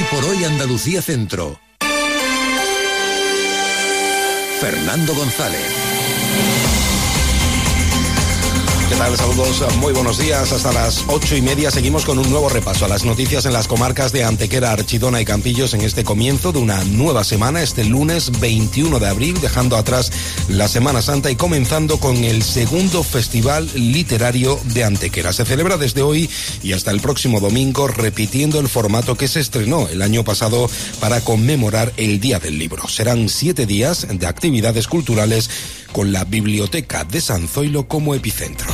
por hoy Andalucía Centro. Fernando González. ¿Qué tal? Saludos, muy buenos días. Hasta las 8:30 seguimos con un nuevo repaso a las noticias en las comarcas de Antequera, Archidona y Campillos en este comienzo de una nueva semana, este lunes 21 de abril, dejando atrás la Semana Santa y comenzando con el segundo Festival Literario de Antequera. Se celebra desde hoy y hasta el próximo domingo, repitiendo el formato que se estrenó el año pasado para conmemorar el Día del Libro. Serán 7 días de actividades culturales con la Biblioteca de San Zoilo como epicentro.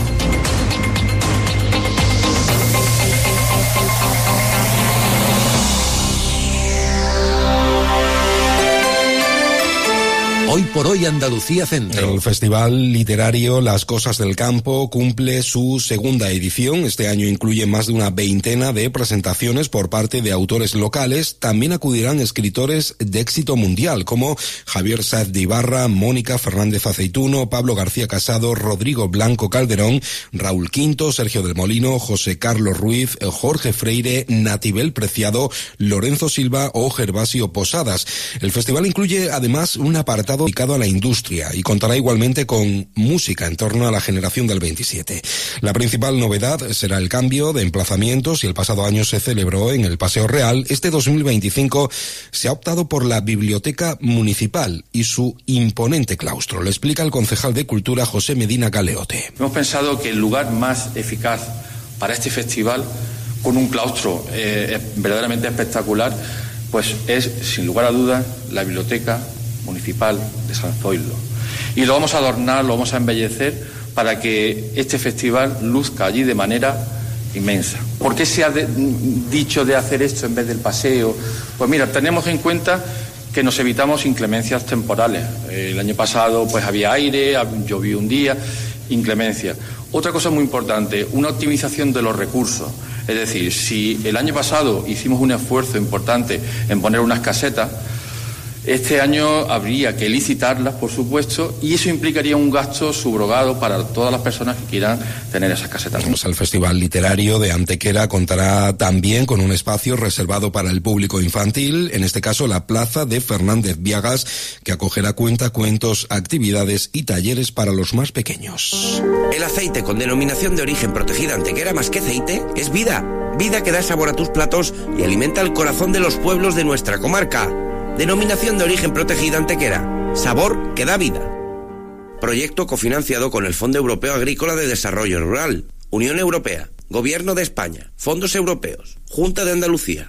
Hoy por hoy Andalucía Centro. El Festival Literario Las Cosas del Campo cumple su segunda edición. Este año incluye más de una veintena de presentaciones por parte de autores locales. También acudirán escritores de éxito mundial como Javier Sáez de Ibarra, Mónica Fernández Aceituno, Pablo García Casado, Rodrigo Blanco Calderón, Raúl Quinto, Sergio del Molino, José Carlos Ruiz, Jorge Freire, Natibel Preciado, Lorenzo Silva o Gervasio Posadas. El festival incluye además un apartado dedicado a la industria y contará igualmente con música en torno a la generación del 27. La principal novedad será el cambio de emplazamientos. Si el pasado año se celebró en el Paseo Real, este 2025 se ha optado por la Biblioteca Municipal y su imponente claustro. Lo explica el concejal de Cultura, José Medina Galeote. Hemos pensado que el lugar más eficaz para este festival, con un claustro verdaderamente espectacular, pues es, sin lugar a dudas, la Biblioteca Municipal de San Zoilo. Y lo vamos a adornar, lo vamos a embellecer para que este festival luzca allí de manera inmensa. ¿Por qué se ha dicho de hacer esto en vez del paseo? Pues mira, tenemos en cuenta que nos evitamos inclemencias temporales. El año pasado pues había aire, llovió un día, inclemencia. Otra cosa muy importante, una optimización de los recursos. Es decir, si el año pasado hicimos un esfuerzo importante en poner unas casetas, este año habría que licitarlas, por supuesto, y eso implicaría un gasto subrogado para todas las personas que quieran tener esas casetas. El Festival Literario de Antequera contará también con un espacio reservado para el público infantil, en este caso la Plaza de Fernández Viagas, que acogerá cuentacuentos, actividades y talleres para los más pequeños. El aceite con denominación de origen protegida Antequera, más que aceite, es vida. Vida que da sabor a tus platos y alimenta el corazón de los pueblos de nuestra comarca. Denominación de origen protegida Antequera. Sabor que da vida. Proyecto cofinanciado con el Fondo Europeo Agrícola de Desarrollo Rural, Unión Europea, Gobierno de España, Fondos Europeos, Junta de Andalucía.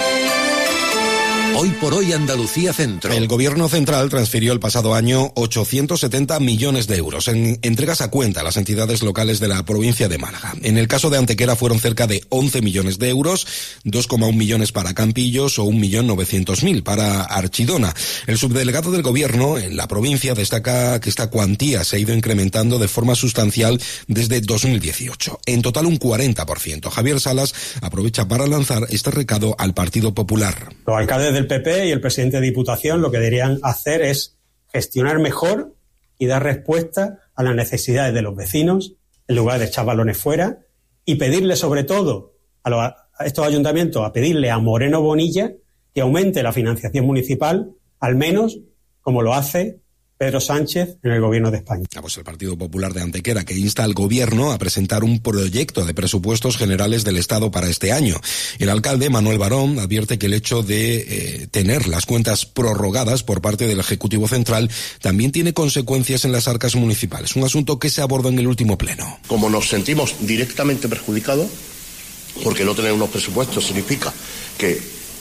Hoy por hoy Andalucía Centro. El Gobierno central transfirió el pasado año 870 millones de euros en entregas a cuenta a las entidades locales de la provincia de Málaga. En el caso de Antequera fueron cerca de 11 millones de euros, 2,1 millones para Campillos o 1.900.000 para Archidona. El subdelegado del Gobierno en la provincia destaca que esta cuantía se ha ido incrementando de forma sustancial desde 2018. En total un 40%. Javier Salas aprovecha para lanzar este recado al Partido Popular. Los alcaldes del PP y el presidente de Diputación lo que deberían hacer es gestionar mejor y dar respuesta a las necesidades de los vecinos en lugar de echar balones fuera y pedirle sobre todo a estos ayuntamientos, a pedirle a Moreno Bonilla que aumente la financiación municipal, al menos como lo hace Pedro Sánchez en el Gobierno de España. Pues el Partido Popular de Antequera, que insta al Gobierno a presentar un proyecto de presupuestos generales del Estado para este año. El alcalde, Manuel Barón, advierte que el hecho de tener las cuentas prorrogadas por parte del Ejecutivo Central también tiene consecuencias en las arcas municipales, un asunto que se abordó en el último pleno. Como nos sentimos directamente perjudicados, porque no tener unos presupuestos significa que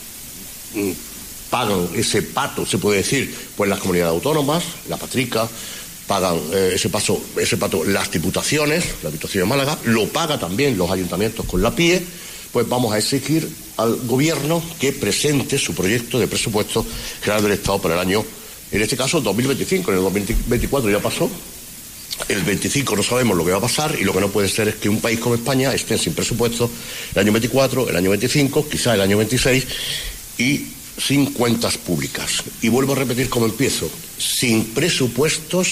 pagan ese pato, se puede decir, pues las comunidades autónomas, la Patrica, pagan ese pato las diputaciones, la Diputación de Málaga, lo paga también los ayuntamientos con la PIE, pues vamos a exigir al Gobierno que presente su proyecto de presupuesto general del Estado para el año, en este caso 2025, en el 2024 ya pasó, el 25 no sabemos lo que va a pasar y lo que no puede ser es que un país como España esté sin presupuesto el año 24, el año 25, quizá el año 26 y sin cuentas públicas. Y vuelvo a repetir como empiezo, sin presupuestos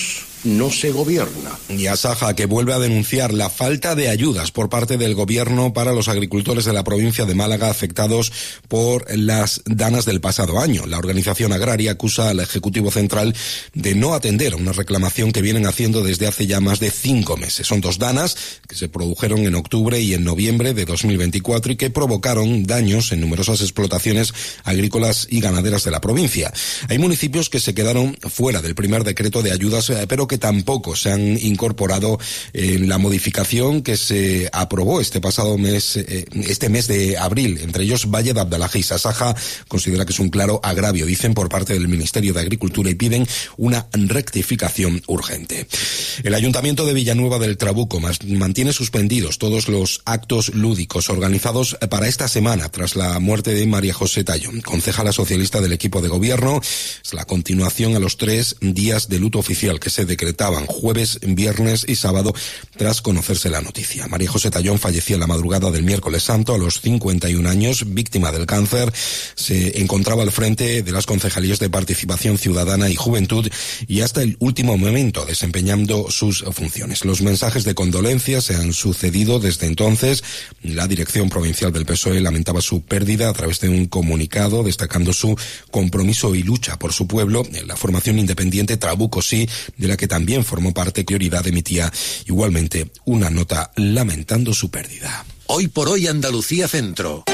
no se gobierna. Y Asaja, que vuelve a denunciar la falta de ayudas por parte del gobierno para los agricultores de la provincia de Málaga afectados por las danas del pasado año. La organización agraria acusa al Ejecutivo Central de no atender a una reclamación que vienen haciendo desde hace ya más de 5 meses. Son 2 danas que se produjeron en octubre y en noviembre de 2024 y que provocaron daños en numerosas explotaciones agrícolas y ganaderas de la provincia. Hay municipios que se quedaron fuera del primer decreto de ayudas, pero que tampoco se han incorporado en la modificación que se aprobó este mes de abril. Entre ellos Valle de Abdalajís. Asaja considera que es un claro agravio, dicen, por parte del Ministerio de Agricultura, y piden una rectificación urgente. El Ayuntamiento de Villanueva del Trabuco mantiene suspendidos todos los actos lúdicos organizados para esta semana tras la muerte de María José Tallón, concejala socialista del equipo de gobierno. Es la continuación a los 3 días de luto oficial que se decretaban jueves, viernes y sábado tras conocerse la noticia. María José Tallón falleció en la madrugada del miércoles santo a los 51 años, víctima del cáncer. Se encontraba al frente de las concejalías de Participación Ciudadana y Juventud y hasta el último momento desempeñando sus funciones. Los mensajes de condolencia se han sucedido desde entonces. La dirección provincial del PSOE lamentaba su pérdida a través de un comunicado destacando su compromiso y lucha por su pueblo. La formación independiente Trabuco Sí, de la que también formó parte, Prioridad, emitía igualmente una nota lamentando su pérdida. Hoy por hoy Andalucía Centro.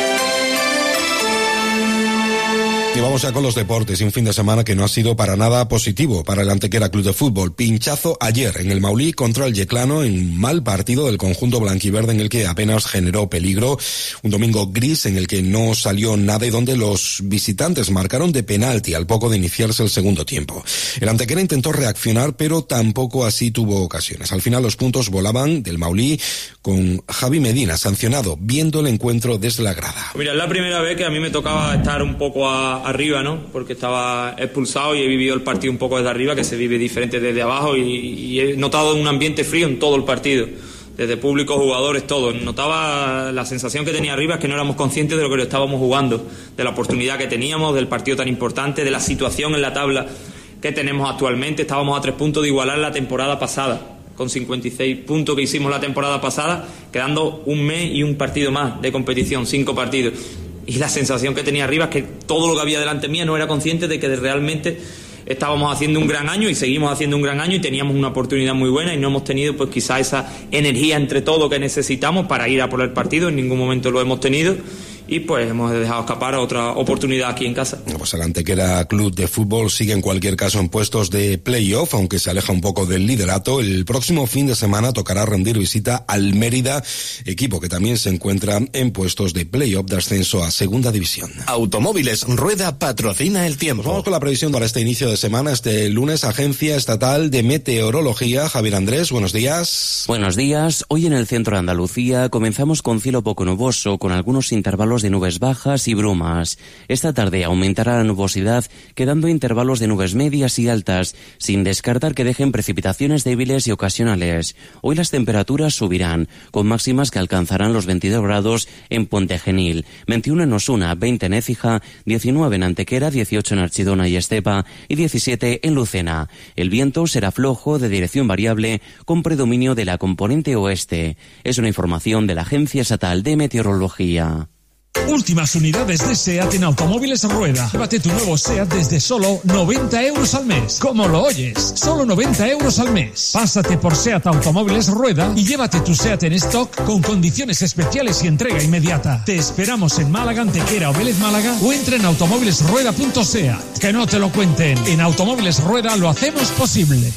Y vamos ya con los deportes, un fin de semana que no ha sido para nada positivo para el Antequera Club de Fútbol. Pinchazo ayer en el Maulí contra el Yeclano, en mal partido del conjunto blanquiverde en el que apenas generó peligro. Un domingo gris en el que no salió nada y donde los visitantes marcaron de penalti al poco de iniciarse el segundo tiempo. El Antequera intentó reaccionar, pero tampoco así tuvo ocasiones. Al final los puntos volaban del Maulí, con Javi Medina sancionado viendo el encuentro desde la grada. Mira, es la primera vez que a mí me tocaba estar un poco arriba, ¿no? Porque estaba expulsado y he vivido el partido un poco desde arriba, que se vive diferente desde abajo, y he notado un ambiente frío en todo el partido, desde público, jugadores, todos. Notaba la sensación que tenía arriba, es que no éramos conscientes de lo que lo estábamos jugando, de la oportunidad que teníamos, del partido tan importante, de la situación en la tabla que tenemos actualmente. Estábamos a 3 puntos de igualar la temporada pasada, con 56 puntos que hicimos la temporada pasada, quedando un mes y un partido más de competición, 5 partidos. Y la sensación que tenía arriba es que todo lo que había delante mía no era consciente de que realmente estábamos haciendo un gran año y seguimos haciendo un gran año y teníamos una oportunidad muy buena y no hemos tenido pues quizá esa energía entre todos que necesitamos para ir a por el partido. En ningún momento lo hemos tenido y pues hemos dejado escapar a otra oportunidad aquí en casa. Pues el Antequera Club de Fútbol sigue en cualquier caso en puestos de playoff, aunque se aleja un poco del liderato. El próximo fin de semana tocará rendir visita al Mérida, equipo que también se encuentra en puestos de playoff de ascenso a Segunda División. Automóviles Rueda patrocina el tiempo. Pues vamos con la previsión para este inicio de semana, este lunes. Agencia Estatal de Meteorología. Javier Andrés, buenos días. Buenos días. Hoy en el centro de Andalucía comenzamos con cielo poco nuboso, con algunos intervalos de nubes bajas y brumas. Esta tarde aumentará la nubosidad, quedando intervalos de nubes medias y altas, sin descartar que dejen precipitaciones débiles y ocasionales. Hoy las temperaturas subirán, con máximas que alcanzarán los 22 grados en Pontegenil, 21 en Osuna, 20 en Écija, 19 en Antequera, 18 en Archidona y Estepa y 17 en Lucena. El viento será flojo, de dirección variable, con predominio de la componente oeste. Es una información de la Agencia Estatal de Meteorología. Últimas unidades de SEAT en Automóviles Rueda. Llévate tu nuevo SEAT desde solo 90 euros al mes. ¿Cómo lo oyes? Solo 90 euros al mes. Pásate por SEAT Automóviles Rueda y llévate tu SEAT en stock con condiciones especiales y entrega inmediata. Te esperamos en Málaga, Antequera o Vélez Málaga, o entra en automóvilesrueda.seat. Que no te lo cuenten. En Automóviles Rueda lo hacemos posible.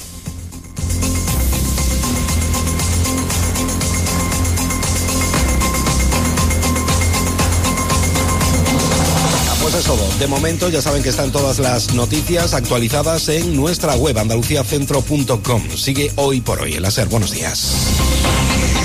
Pues es todo. De momento ya saben que están todas las noticias actualizadas en nuestra web andaluciacentro.com. Sigue Hoy por Hoy. El SER, buenos días.